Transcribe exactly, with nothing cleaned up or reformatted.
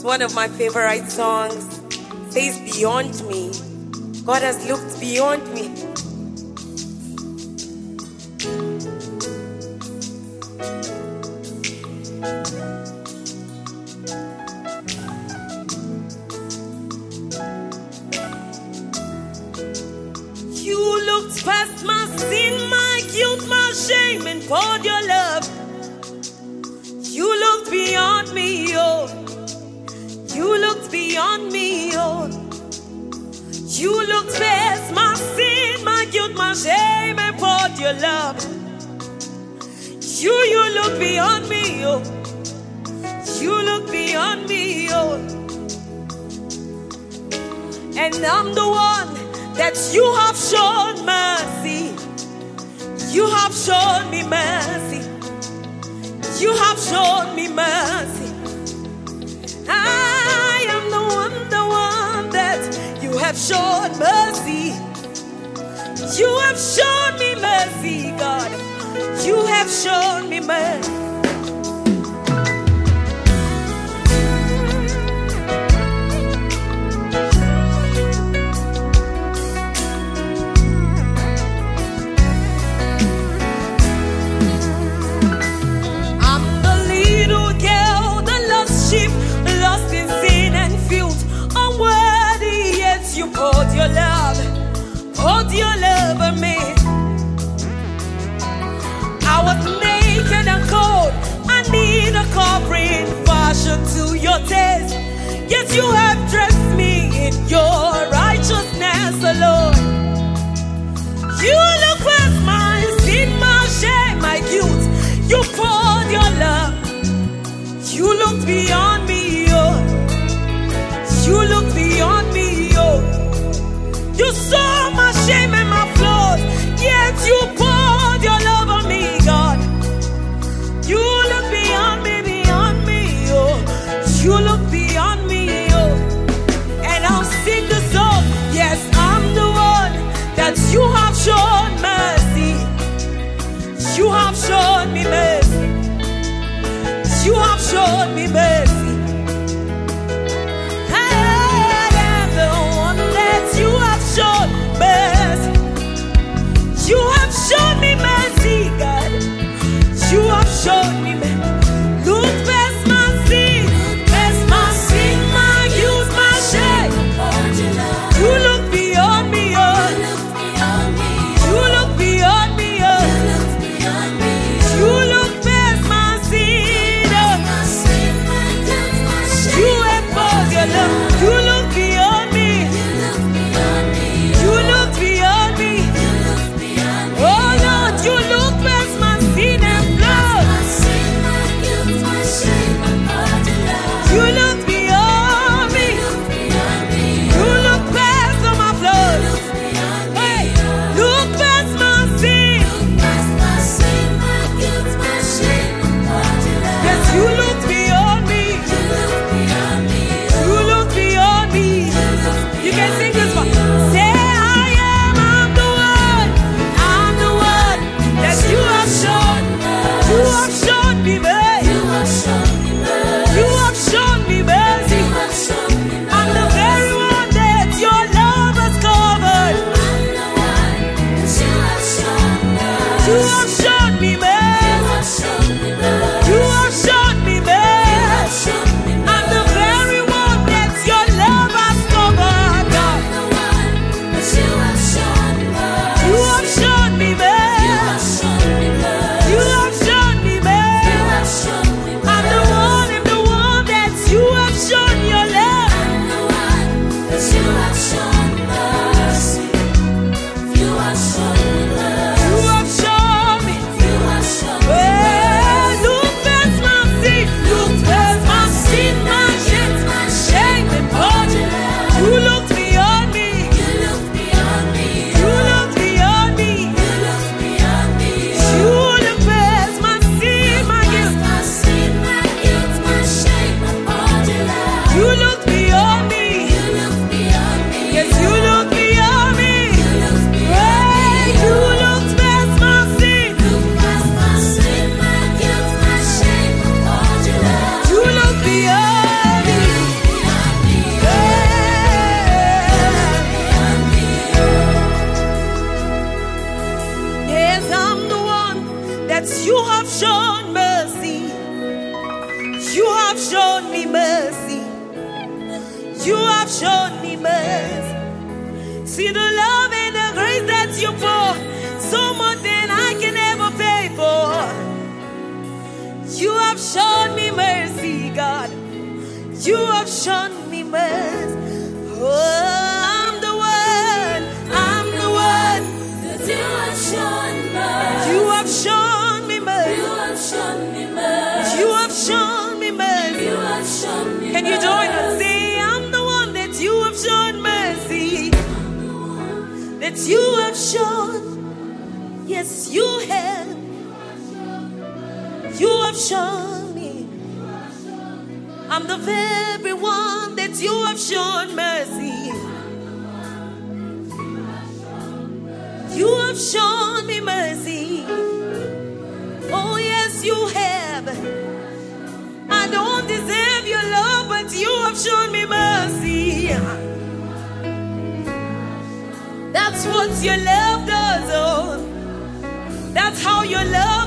One of my favorite songs says beyond me. God has looked beyond me. You looked past my sin, my guilt, my shame, and poured your love. You looked beyond me, oh. You looked beyond me, oh. You looked past my sin, my guilt, my shame, and poured your love. You, you looked beyond me, oh. You looked beyond me, oh. And I'm the one that you have shown mercy. You have shown me mercy. You have shown me mercy. I am the one, the one that you have shown mercy. You have shown me mercy, God. You have shown me mercy. You poured your love, poured your love on me. I was naked and cold, I need a covering fashioned to your taste. Yet you have dressed me in your righteousness alone. You look past my sin, my shame, my guilt. You poured your love. You looked beyond me, oh. You looked beyond me, oh. You saw my shame and my flaws, yet you poured your love on me, God. You look beyond me, beyond me, oh. You look beyond me, oh. And I'll sing the song. Yes, I'm the one that you have shown mercy. You have shown me mercy. You have shown me mercy. You have shown me mercy, God. You have shown me mercy. Look past my sin, past my sin, my guilt, my shame. You look beyond me, oh. You look beyond me, oh. You look past my sin, oh. You have poured your love. You look beyond me. You look beyond me. Oh Lord, you look past my sin and blood. You look beyond me. You look past all my flaws. Hey, look past my sin. Yes, you look beyond me. You look beyond me. You can sing this one. Say, I am, I'm the one. I'm the one that you have shown. You have shown me mercy. You have shown me mercy. I'm the very one that your love has covered. You have shown me mercy. You have shown me mercy. I'm the very one that your love has covered, God. You have shown me mercy. You have shown me mercy. I'm the one, I'm the one that you have shown your love. You have shown See the love and the grace that you pour, so much than I can ever pay for. You have shown me mercy, God. You have shown me mercy. Oh, I'm the one, I'm the one that you have shown mercy. You have shown me mercy. You have shown me mercy. You have shown me mercy. You have shown me Can you join us? Say, I'm the one that you have shown mercy. That you have shown. Yes, you have. You have shown me. I'm the very one that you have shown mercy. You have shown me mercy. Oh, yes, you have. I don't deserve your love, but you have shown me mercy. That's what your love does, oh. That's how your love